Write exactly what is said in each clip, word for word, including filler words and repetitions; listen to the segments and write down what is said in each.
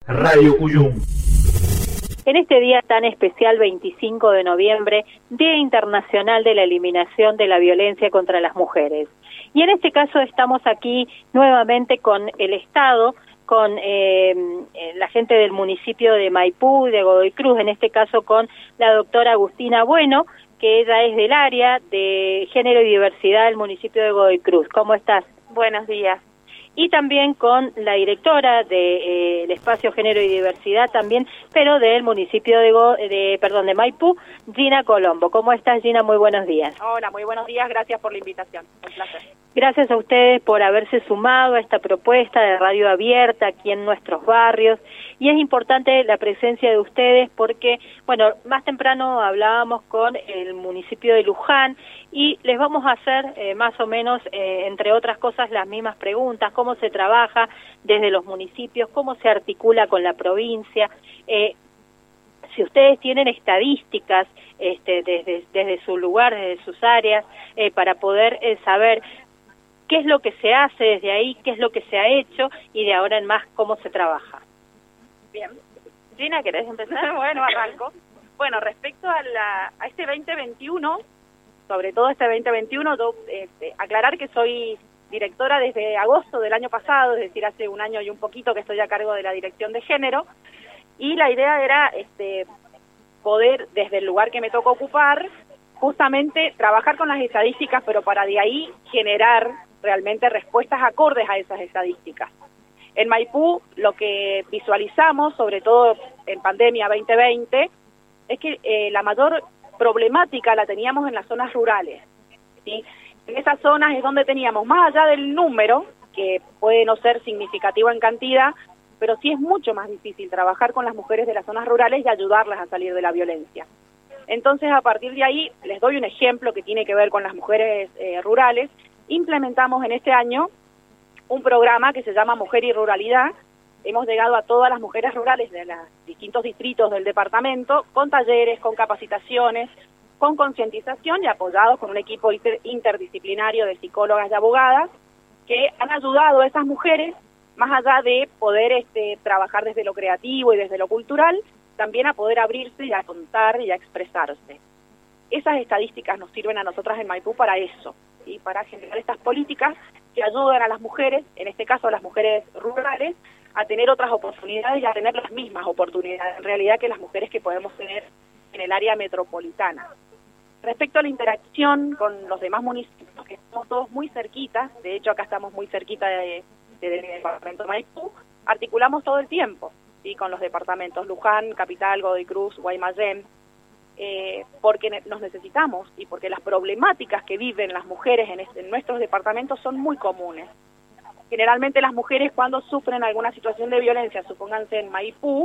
Radio Cuyum. En este día tan especial, veinticinco de noviembre, Día Internacional de la Eliminación de la Violencia contra las Mujeres. Y en este caso estamos aquí nuevamente con el Estado, con eh, la gente del municipio de Maipú, de Godoy Cruz, en este caso con la doctora Agustina Bueno, que ella es del área de Género y Diversidad del municipio de Godoy Cruz. ¿Cómo estás? Buenos días. Y también con la directora de eh, Espacio Género y Diversidad también, pero del municipio de, Go, de perdón de Maipú, Gina Colombo. ¿Cómo estás, Gina? Muy buenos días. Hola, muy buenos días. Gracias por la invitación. Un placer. Gracias a ustedes por haberse sumado a esta propuesta de radio abierta aquí en nuestros barrios. Y es importante la presencia de ustedes porque, bueno, más temprano hablábamos con el municipio de Luján y les vamos a hacer eh, más o menos, eh, entre otras cosas, las mismas preguntas, cómo se trabaja desde los municipios, cómo se articula con la provincia. Eh, si ustedes tienen estadísticas este, desde, desde su lugar, desde sus áreas, eh, para poder eh, saber qué es lo que se hace desde ahí, qué es lo que se ha hecho y de ahora en más cómo se trabaja. Bien. Gina, ¿querés empezar? Bueno, arranco. Bueno, respecto a, la, a este veinte veintiuno, sobre todo este veinte veintiuno, yo, este, aclarar que soy directora desde agosto del año pasado, es decir, hace un año y un poquito que estoy a cargo de la Dirección de Género, y la idea era este, poder, desde el lugar que me toca ocupar, justamente trabajar con las estadísticas, pero para de ahí generar realmente respuestas acordes a esas estadísticas. En Maipú, lo que visualizamos, sobre todo en pandemia veinte veinte, es que eh, la mayor problemática la teníamos en las zonas rurales, ¿sí? En esas zonas es donde teníamos, más allá del número, que puede no ser significativo en cantidad, pero sí es mucho más difícil trabajar con las mujeres de las zonas rurales y ayudarlas a salir de la violencia. Entonces, a partir de ahí, les doy un ejemplo que tiene que ver con las mujeres eh, rurales. Implementamos en este año un programa que se llama Mujer y Ruralidad. Hemos llegado a todas las mujeres rurales de los distintos distritos del departamento con talleres, con capacitaciones, con concientización y apoyados con un equipo inter interdisciplinario de psicólogas y abogadas que han ayudado a esas mujeres, más allá de poder este, trabajar desde lo creativo y desde lo cultural, también a poder abrirse y a contar y a expresarse. Esas estadísticas nos sirven a nosotras en Maipú para eso, y para generar estas políticas que ayudan a las mujeres, en este caso a las mujeres rurales, a tener otras oportunidades y a tener las mismas oportunidades, en realidad, que las mujeres que podemos tener en el área metropolitana. Respecto a la interacción con los demás municipios, que estamos todos muy cerquitas, de hecho acá estamos muy cerquita de, de, del departamento de Maipú, articulamos todo el tiempo, ¿sí? Con los departamentos Luján, Capital, Godoy Cruz, Guaymallén, eh, porque ne nos necesitamos y porque las problemáticas que viven las mujeres en, este, en nuestros departamentos son muy comunes. Generalmente las mujeres, cuando sufren alguna situación de violencia, supónganse en Maipú,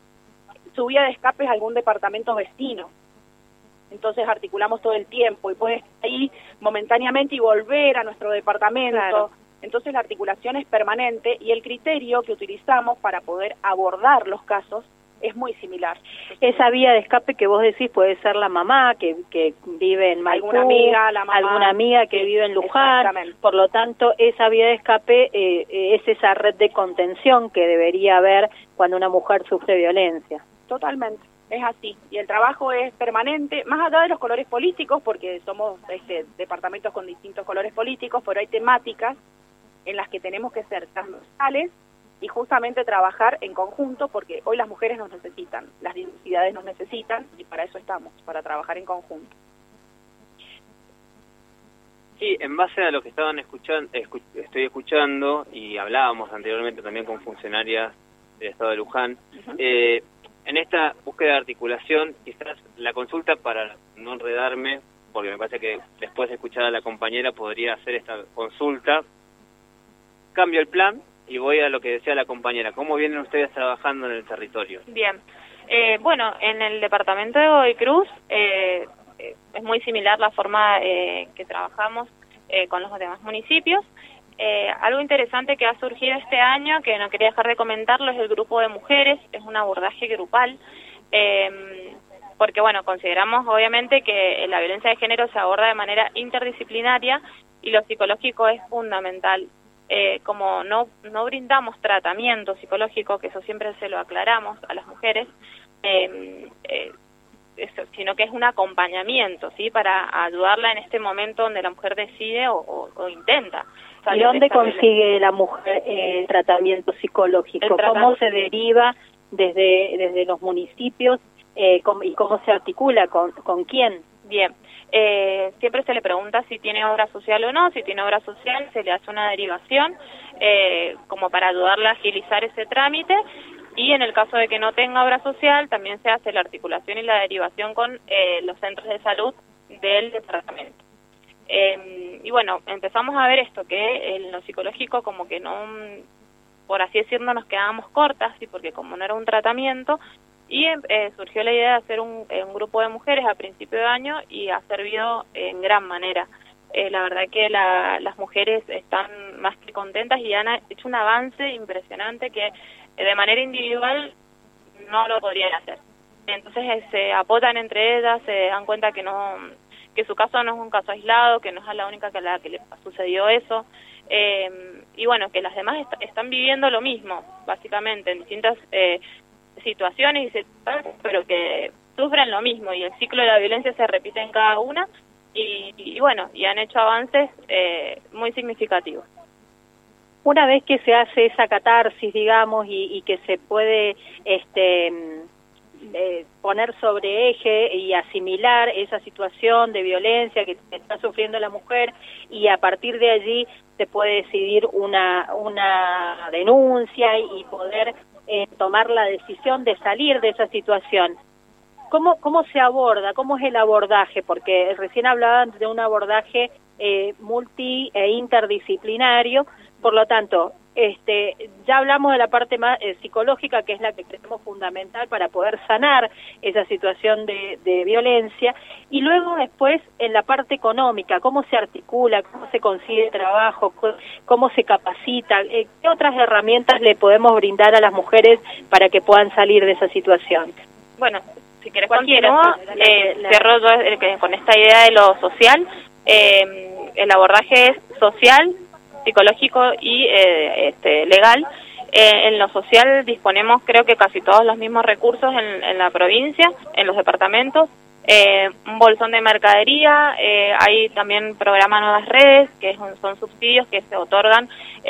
su vía de escape es algún departamento vecino. Entonces articulamos todo el tiempo y puedes ir momentáneamente y volver a nuestro departamento. Claro. Entonces la articulación es permanente y el criterio que utilizamos para poder abordar los casos es muy similar. Esa vía de escape que vos decís puede ser la mamá que, que vive en Maipú, alguna amiga, la mamá, alguna amiga que sí, vive en Luján, por lo tanto esa vía de escape eh, es esa red de contención que debería haber cuando una mujer sufre violencia. Totalmente, es así, y el trabajo es permanente, más allá de los colores políticos, porque somos este, departamentos con distintos colores políticos, pero hay temáticas en las que tenemos que ser transversales y justamente trabajar en conjunto, porque hoy las mujeres nos necesitan, las diversidades nos necesitan, y para eso estamos, para trabajar en conjunto. Sí, en base a lo que estaban escuchando, escu estoy escuchando, y hablábamos anteriormente también con funcionarias del Estado de Luján, uh-huh. eh, en esta búsqueda de articulación, quizás la consulta, para no enredarme, porque me parece que después de escuchar a la compañera podría hacer esta consulta, cambio el plan y voy a lo que decía la compañera. ¿Cómo vienen ustedes trabajando en el territorio? Bien. Eh, bueno, en el departamento de Godoy Cruz eh, eh, es muy similar la forma eh, que trabajamos eh, con los demás municipios. Eh, algo interesante que ha surgido este año, que no quería dejar de comentarlo, es el grupo de mujeres, es un abordaje grupal, eh, porque bueno, consideramos obviamente que la violencia de género se aborda de manera interdisciplinaria y lo psicológico es fundamental. eh, como no, no brindamos tratamiento psicológico, que eso siempre se lo aclaramos a las mujeres, eh, eh, eso, sino que es un acompañamiento, ¿sí? Para ayudarla en este momento donde la mujer decide o, o, o intenta. ¿Y dónde consigue la mujer eh, tratamiento psicológico? El tratamiento. ¿Cómo se deriva desde, desde los municipios eh, cómo, y cómo se articula? ¿Con, con quién? Bien, eh, siempre se le pregunta si tiene obra social o no. Si tiene obra social, se le hace una derivación eh, como para ayudarla a agilizar ese trámite. Y en el caso de que no tenga obra social, también se hace la articulación y la derivación con eh, los centros de salud del departamento. Eh, y bueno, empezamos a ver esto, que en lo psicológico como que no, por así decirlo, nos quedábamos cortas, ¿sí? Porque como no era un tratamiento, y eh, surgió la idea de hacer un, un grupo de mujeres a principio de año y ha servido en gran manera. Eh, la verdad que la, las mujeres están más que contentas y han hecho un avance impresionante que eh, de manera individual no lo podrían hacer. Entonces eh, se apoyan entre ellas, se dan cuenta que no, que su caso no es un caso aislado, que no es la única que a la que le sucedió eso, eh, y bueno, que las demás est están viviendo lo mismo, básicamente, en distintas eh, situaciones, pero que sufren lo mismo, y el ciclo de la violencia se repite en cada una. Y, y bueno, y han hecho avances eh, muy significativos. Una vez que se hace esa catarsis, digamos, y, y que se puede este eh, poner sobre eje y asimilar esa situación de violencia que está sufriendo la mujer, y a partir de allí se puede decidir una, una denuncia y poder eh, tomar la decisión de salir de esa situación. ¿Cómo, ¿Cómo se aborda? ¿Cómo es el abordaje? Porque recién hablaban de un abordaje eh, multi e interdisciplinario, por lo tanto, este, ya hablamos de la parte más eh, psicológica, que es la que creemos fundamental para poder sanar esa situación de, de violencia, y luego después en la parte económica, cómo se articula, cómo se consigue trabajo, cómo se capacita, eh, qué otras herramientas le podemos brindar a las mujeres para que puedan salir de esa situación. Bueno, si querés continúo, eh, la... cierro yo eh, con esta idea de lo social. Eh, el abordaje es social, psicológico y eh, este, legal. Eh, en lo social disponemos, creo que casi todos los mismos recursos en, en la provincia, en los departamentos. Eh, un bolsón de mercadería, eh, hay también programa Nuevas Redes, que son, son subsidios que se otorgan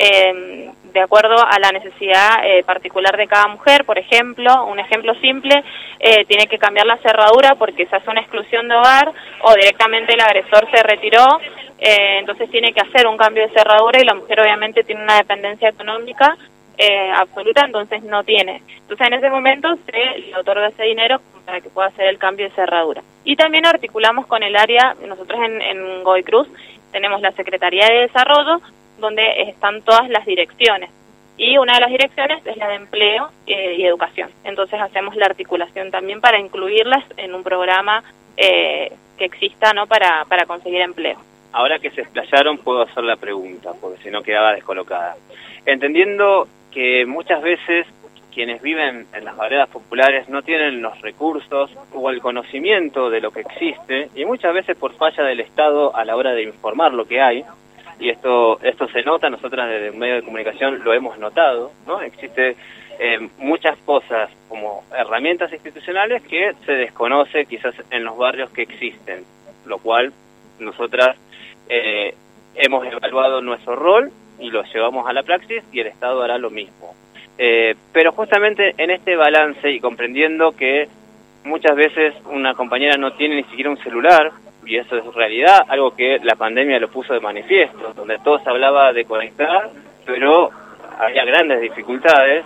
eh, de acuerdo a la necesidad eh, particular de cada mujer. Por ejemplo, un ejemplo simple, eh, tiene que cambiar la cerradura porque se hace una exclusión de hogar o directamente el agresor se retiró, eh, entonces tiene que hacer un cambio de cerradura y la mujer obviamente tiene una dependencia económica eh, absoluta, entonces no tiene. Entonces en ese momento se le otorga ese dinero para que pueda hacer el cambio de cerradura. Y también articulamos con el área, nosotros en, en Godoy Cruz tenemos la Secretaría de Desarrollo, donde están todas las direcciones, y una de las direcciones es la de Empleo eh, y Educación. Entonces hacemos la articulación también para incluirlas en un programa eh, que exista, ¿no?, para, para conseguir empleo. Ahora que se explayaron, puedo hacer la pregunta, porque si no quedaba descolocada. Entendiendo que muchas veces quienes viven en las veredas populares no tienen los recursos o el conocimiento de lo que existe, y muchas veces por falla del Estado a la hora de informar lo que hay, y esto esto se nota, nosotras desde un medio de comunicación lo hemos notado, ¿no? Existe eh, muchas cosas como herramientas institucionales que se desconoce quizás en los barrios que existen, lo cual nosotras eh, hemos evaluado nuestro rol y lo llevamos a la praxis, y el Estado hará lo mismo. Eh, pero justamente en este balance y comprendiendo que muchas veces una compañera no tiene ni siquiera un celular, y eso es realidad, algo que la pandemia lo puso de manifiesto, donde todo se hablaba de conectar, pero había grandes dificultades,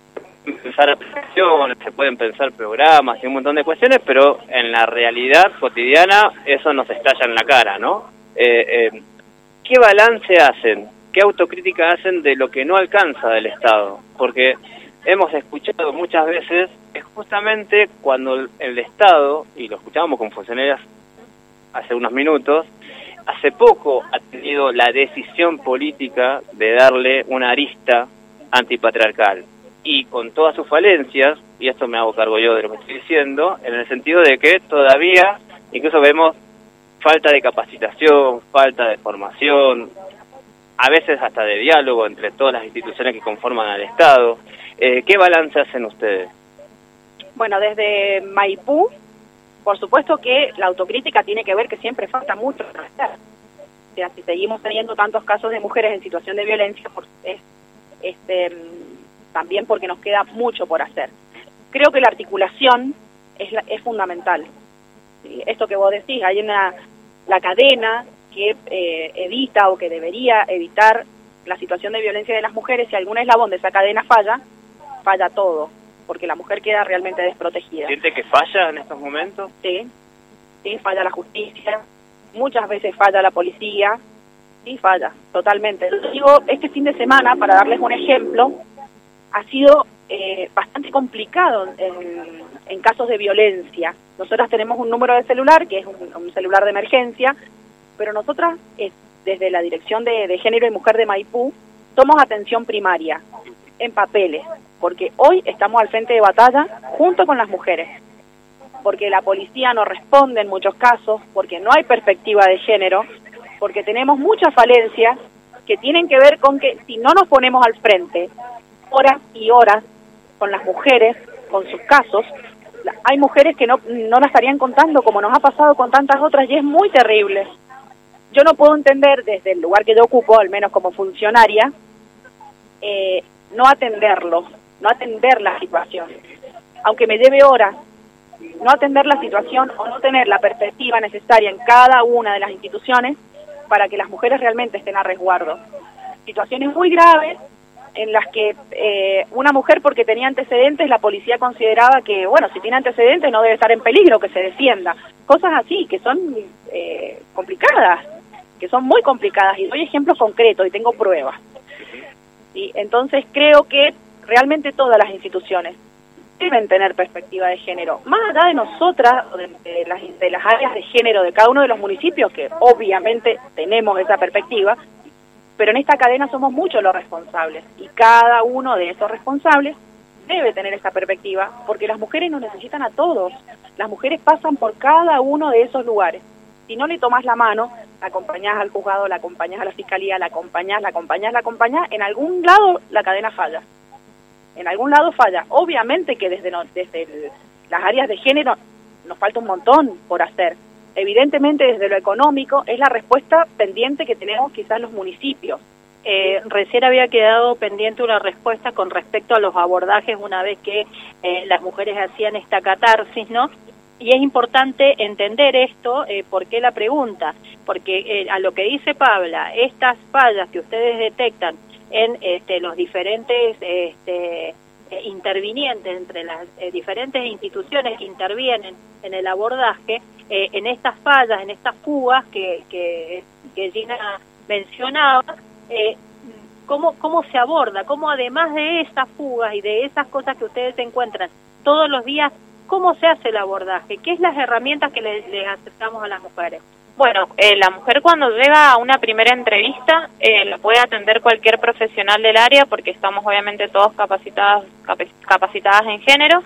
pensar aplicaciones, se pueden pensar programas y un montón de cuestiones, pero en la realidad cotidiana eso nos estalla en la cara, ¿no? Eh, eh, ¿Qué balance hacen? ¿Qué autocrítica hacen de lo que no alcanza del Estado? Porque hemos escuchado muchas veces que justamente cuando el, el Estado, y lo escuchábamos con funcionarias hace unos minutos, hace poco ha tenido la decisión política de darle una arista antipatriarcal, y con todas sus falencias, y esto me hago cargo yo de lo que estoy diciendo, en el sentido de que todavía incluso vemos falta de capacitación, falta de formación, a veces hasta de diálogo entre todas las instituciones que conforman al Estado. Eh, ¿Qué balance hacen ustedes? Bueno, desde Maipú, por supuesto que la autocrítica tiene que ver que siempre falta mucho por hacer. O sea, si seguimos teniendo tantos casos de mujeres en situación de violencia, pues es este, también porque nos queda mucho por hacer. Creo que la articulación es, la, es fundamental. ¿Sí? Esto que vos decís, hay una la cadena que eh, evita o que debería evitar la situación de violencia de las mujeres. Si algún eslabón de esa cadena falla, falla todo, porque la mujer queda realmente desprotegida. ¿Siente que falla en estos momentos? Sí, sí, falla la justicia, muchas veces falla la policía, sí, falla, totalmente. Lo digo, este fin de semana, para darles un ejemplo, ha sido eh, bastante complicado en, en casos de violencia. Nosotras tenemos un número de celular, que es un, un celular de emergencia, pero nosotras, eh, desde la Dirección de, de Género y Mujer de Maipú, somos atención primaria, en papeles, porque hoy estamos al frente de batalla junto con las mujeres, porque la policía no responde en muchos casos, porque no hay perspectiva de género, porque tenemos muchas falencias que tienen que ver con que si no nos ponemos al frente horas y horas con las mujeres, con sus casos, hay mujeres que no, no la estarían contando, como nos ha pasado con tantas otras, y es muy terrible. Yo no puedo entender, desde el lugar que yo ocupo, al menos como funcionaria, eh, no atenderlo, no atender la situación, aunque me lleve horas, no atender la situación o no tener la perspectiva necesaria en cada una de las instituciones para que las mujeres realmente estén a resguardo. Situaciones muy graves en las que eh, una mujer, porque tenía antecedentes, la policía consideraba que, bueno, si tiene antecedentes no debe estar en peligro, que se defienda. Cosas así, que son eh, complicadas, que son muy complicadas, y doy ejemplos concretos y tengo pruebas. ¿Sí? Entonces creo que realmente todas las instituciones deben tener perspectiva de género, más allá de nosotras, de, de, las, de las áreas de género de cada uno de los municipios, que obviamente tenemos esa perspectiva, pero en esta cadena somos muchos los responsables, y cada uno de esos responsables debe tener esa perspectiva, porque las mujeres nos necesitan a todos, las mujeres pasan por cada uno de esos lugares. Si no le tomás la mano, la acompañás al juzgado, la acompañás a la fiscalía, la acompañás, la acompañás, la acompañás, en algún lado la cadena falla. En algún lado falla. Obviamente que desde, no, desde el, las áreas de género nos falta un montón por hacer. Evidentemente desde lo económico es la respuesta pendiente que tenemos quizás los municipios. Eh, recién había quedado pendiente una respuesta con respecto a los abordajes una vez que eh, las mujeres hacían esta catarsis, ¿no? Y es importante entender esto, eh, ¿por qué la pregunta? Porque eh, a lo que dice Pabla, estas fallas que ustedes detectan en este, los diferentes este, eh, intervinientes, entre las eh, diferentes instituciones que intervienen en el abordaje, eh, en estas fallas, en estas fugas que, que, que Gina mencionaba, eh, ¿cómo, ¿cómo se aborda? ¿Cómo además de esas fugas y de esas cosas que ustedes encuentran todos los días, cómo se hace el abordaje? ¿Qué es las herramientas que les, les aceptamos a las mujeres? Bueno, eh, la mujer cuando llega a una primera entrevista eh, lo puede atender cualquier profesional del área, porque estamos obviamente todos capacitados, capacitadas en género.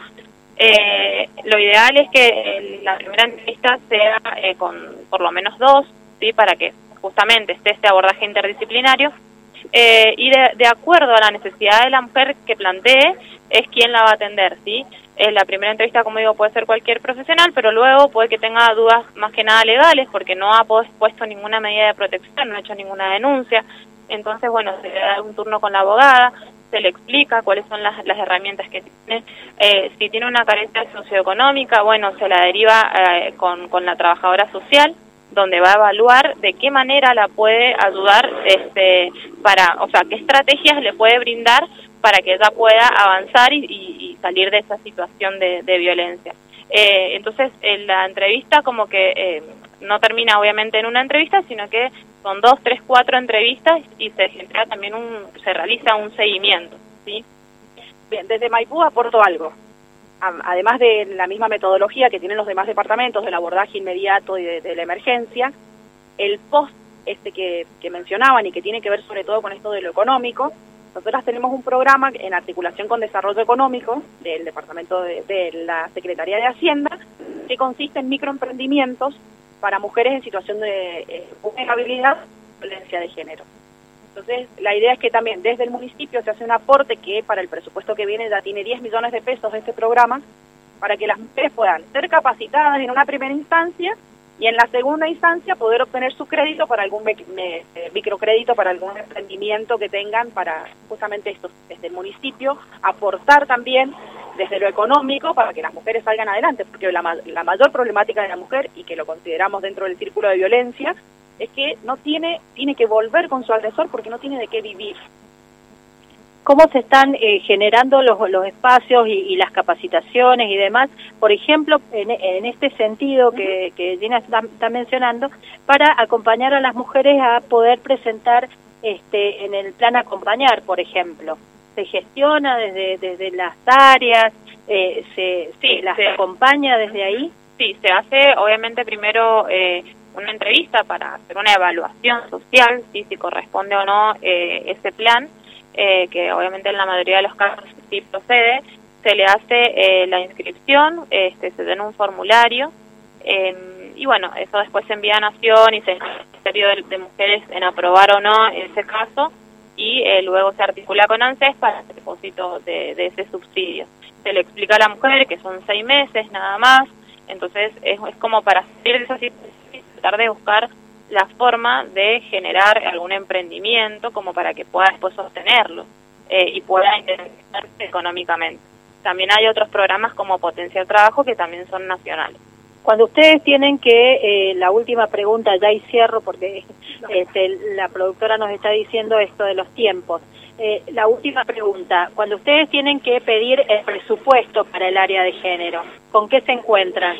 Eh, lo ideal es que eh, la primera entrevista sea eh, con por lo menos dos, ¿sí? Para que justamente esté este abordaje interdisciplinario. Eh, y de, de acuerdo a la necesidad de la mujer que plantee, es quien la va a atender, ¿sí? Eh, la primera entrevista, como digo, puede ser cualquier profesional, pero luego puede que tenga dudas más que nada legales, porque no ha puesto ninguna medida de protección, no ha hecho ninguna denuncia. Entonces, bueno, se le da un turno con la abogada, se le explica cuáles son las, las herramientas que tiene. Eh, si tiene una carencia socioeconómica, bueno, se la deriva eh, con, con la trabajadora social, donde va a evaluar de qué manera la puede ayudar, este, para, o sea, qué estrategias le puede brindar para que ella pueda avanzar y, y, y salir de esa situación de, de violencia. Eh, entonces, en la entrevista como que eh, no termina obviamente en una entrevista, sino que son dos, tres, cuatro entrevistas y se genera también un, se realiza un seguimiento, ¿sí? Bien, desde Maipú aporto algo. Además de la misma metodología que tienen los demás departamentos del abordaje inmediato y de, de la emergencia, el post este que, que mencionaban y que tiene que ver sobre todo con esto de lo económico, nosotras tenemos un programa en articulación con Desarrollo Económico del Departamento de, de la Secretaría de Hacienda, que consiste en microemprendimientos para mujeres en situación de eh, vulnerabilidad y violencia de género. Entonces, la idea es que también desde el municipio se hace un aporte que para el presupuesto que viene ya tiene diez millones de pesos de este programa, para que las mujeres puedan ser capacitadas en una primera instancia y en la segunda instancia poder obtener su crédito para algún eh, microcrédito, para algún emprendimiento que tengan, para justamente esto, desde el municipio, aportar también desde lo económico para que las mujeres salgan adelante, porque la, la mayor problemática de la mujer, y que lo consideramos dentro del círculo de violencia, es que no tiene, tiene que volver con su agresor porque no tiene de qué vivir. ¿Cómo se están eh, generando los, los espacios y, y las capacitaciones y demás? Por ejemplo, en, en este sentido que, uh-huh. que Gina está, está mencionando, para acompañar a las mujeres a poder presentar este, en el plan acompañar, por ejemplo. ¿Se gestiona desde, desde las áreas? Eh, ¿Se, sí, se las se, acompaña desde ahí? Sí, se hace obviamente primero eh, una entrevista para hacer una evaluación social, si, si corresponde o no eh, ese plan, eh, que obviamente en la mayoría de los casos sí procede. Se le hace eh, la inscripción, este, se den un formulario, eh, y bueno, eso después se envía a Nación y se envía al Ministerio de, de Mujeres en aprobar o no ese caso, y eh, luego se articula con ANSES para el depósito de, de ese subsidio. Se le explica a la mujer que son seis meses nada más, entonces es, es como para salir de esa situación y tratar de buscar la forma de generar algún emprendimiento como para que pueda después sostenerlo eh, y pueda independizarse económicamente. También hay otros programas como Potenciar Trabajo que también son nacionales. Cuando ustedes tienen que, eh, la última pregunta ya y cierro porque este, la productora nos está diciendo esto de los tiempos, eh, la última pregunta, cuando ustedes tienen que pedir el presupuesto para el área de género, ¿con qué se encuentran?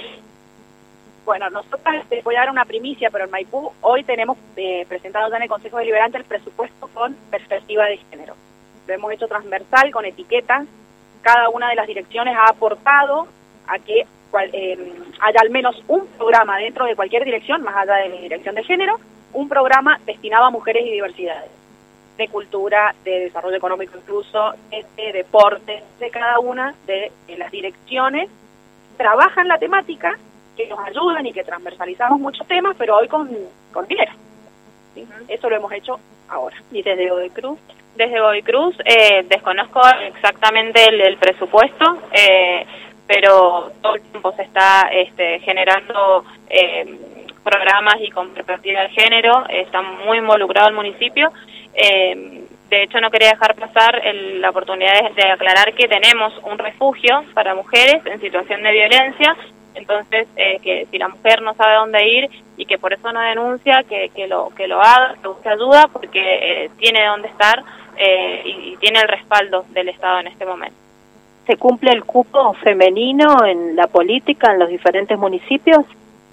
Bueno, nosotros les voy a dar una primicia, pero en Maipú hoy tenemos eh, presentado ya en el Consejo Deliberante el presupuesto con perspectiva de género. Lo hemos hecho transversal, con etiquetas. Cada una de las direcciones ha aportado a que cual, eh, haya al menos un programa dentro de cualquier dirección, más allá de mi dirección de género, un programa destinado a mujeres y diversidades, de cultura, de desarrollo económico incluso, de, de deporte, de cada una de, de las direcciones. Trabajan la temática, que nos ayudan y que transversalizamos muchos temas, pero hoy con, con dinero. ¿Sí? Uh-huh. Eso lo hemos hecho ahora. ¿Y desde Godoy Cruz? Desde Godoy Cruz eh, desconozco exactamente el, el presupuesto, eh, pero todo el tiempo se está este, generando eh, programas y con perspectiva de género, está muy involucrado el municipio. Eh, de hecho, no quería dejar pasar el, la oportunidad de, de aclarar que tenemos un refugio para mujeres en situación de violencia. Entonces, eh, que si la mujer no sabe dónde ir y que por eso no denuncia, que, que lo que lo haga, que busque ayuda, porque eh, tiene dónde estar eh, y, y tiene el respaldo del Estado en este momento. ¿Se cumple el cupo femenino en la política en los diferentes municipios?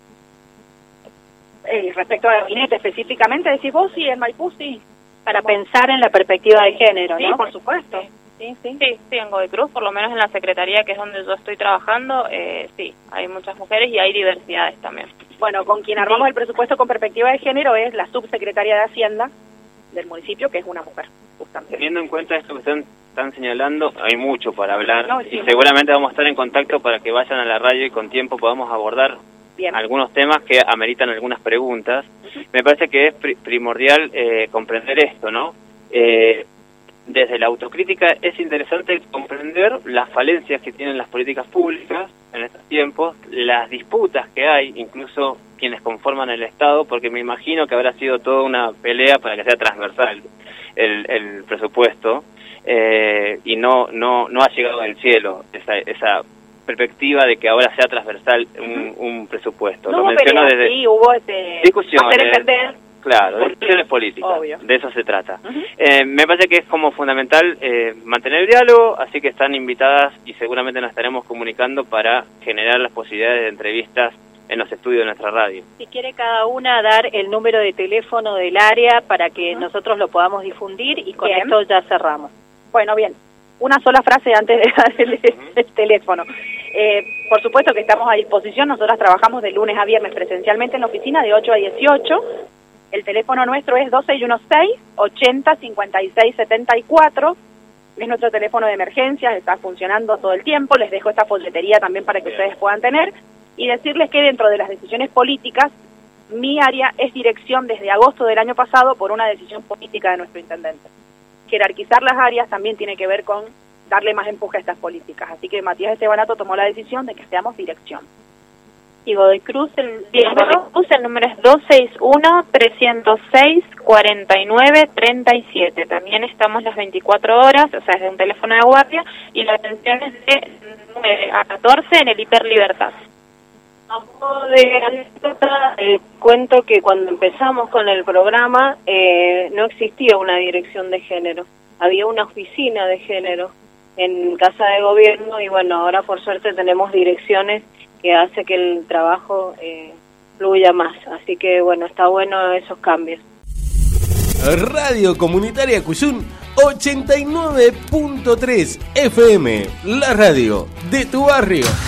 Eh, respecto al gabinete específicamente, decís vos, sí, en Maipú sí. Para pensar en la perspectiva de género, ¿no? Sí, por supuesto. Sí, sí, sí, sí, en Godoy Cruz, por lo menos en la secretaría, que es donde yo estoy trabajando, eh, sí, hay muchas mujeres y hay diversidades también. Bueno, con quien armamos el presupuesto con perspectiva de género es la subsecretaria de Hacienda del municipio, que es una mujer, justamente. Teniendo en cuenta esto que están, están señalando, hay mucho para hablar, no, sí, y seguramente vamos a estar en contacto para que vayan a la radio y con tiempo podamos abordar Bien. algunos temas que ameritan algunas preguntas. Uh-huh. Me parece que es pri primordial eh, comprender esto, ¿no? Eh, Desde la autocrítica es interesante comprender las falencias que tienen las políticas públicas en estos tiempos, las disputas que hay, incluso quienes conforman el Estado, porque me imagino que habrá sido toda una pelea para que sea transversal el, el presupuesto, eh, y no no no ha llegado del cielo esa, esa perspectiva de que ahora sea transversal un, un presupuesto. No Lo hubo menciono pelea, desde sí, hubo este, discusiones. hacer entender. Claro, decisiones políticas, Obvio. De eso se trata. Uh-huh. eh, me parece que es como fundamental eh, mantener el diálogo, así que están invitadas y seguramente nos estaremos comunicando para generar las posibilidades de entrevistas en los estudios de nuestra radio. Si quiere cada una dar el número de teléfono del área para que uh-huh. nosotros lo podamos difundir y con bien. Esto ya cerramos. Bueno, bien. Una sola frase antes de dar el, uh-huh. el teléfono. Eh, por supuesto que estamos a disposición, nosotras trabajamos de lunes a viernes presencialmente en la oficina de ocho a dieciocho. El teléfono nuestro es dos seis uno seis, ochenta, cincuenta y seis, setenta y cuatro. Es nuestro teléfono de emergencias, está funcionando todo el tiempo. Les dejo esta folletería también para que Bien. Ustedes puedan tener. Y decirles que dentro de las decisiones políticas, mi área es dirección desde agosto del año pasado por una decisión política de nuestro intendente. Jerarquizar las áreas también tiene que ver con darle más empuje a estas políticas. Así que Matías Estebanato tomó la decisión de que seamos dirección. Y Godoy Cruz, el, Bien, Godoy Cruz, el número es dos seis uno, tres cero seis, cuatro nueve tres siete. También estamos las veinticuatro horas, o sea, es de un teléfono de guardia, y la atención es de nueve a catorce en el Hiper Libertad. A modo de anécdota, eh, cuento que cuando empezamos con el programa eh, no existía una dirección de género, había una oficina de género en Casa de Gobierno y bueno, ahora por suerte tenemos direcciones que hace que el trabajo eh, fluya más, así que bueno, está bueno esos cambios. Radio Comunitaria Cuyún ochenta y nueve punto tres F M, la radio de tu barrio.